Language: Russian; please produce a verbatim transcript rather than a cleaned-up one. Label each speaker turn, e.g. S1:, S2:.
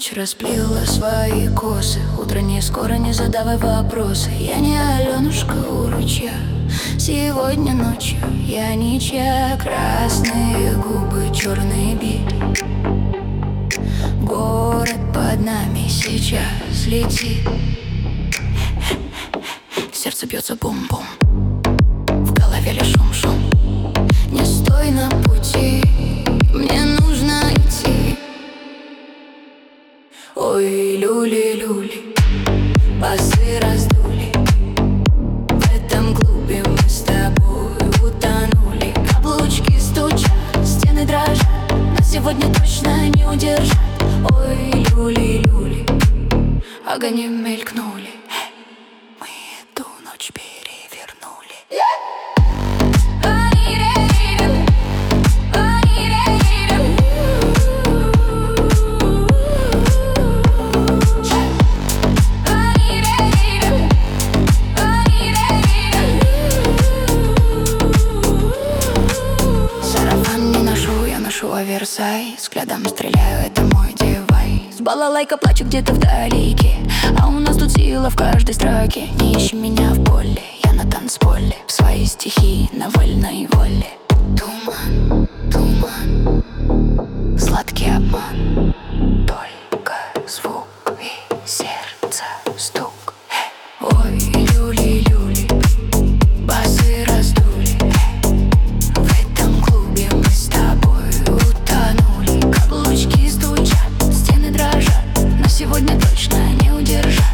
S1: Ночь расплела свои косы. Утро не скоро, не задавай вопросы. Я не Аленушка у ручья. Сегодня ночью я ничья. Красные губы, черные бит. Город под нами сейчас летит. Сердце бьется бум-бум. В голове лишь шум-шум. Не стой на пути, мне нужно идти. Ой, люли-люли, басы раздули. В этом клубе мы с тобой утонули. Каблучки стучат, стены дрожат. Нас сегодня точно не удержат. Ой, люли-люли, огонь мелькнули. Мы эту ночь перевернули. Оверсай, взглядом стреляю, это мой девайс. Балалайка плачу где-то вдалеке, а у нас тут сила в каждой строке. Не ищи меня в поле, я на танцполе, в своей стихии, на вольной воле. Туман, туман, сладкий обман. Только звук и сердце стук. Ой, люли-люли, басы раздули. В этом клубе мы с тобой утонули. Каблучки стучат, стены дрожат. Но сегодня точно не удержат.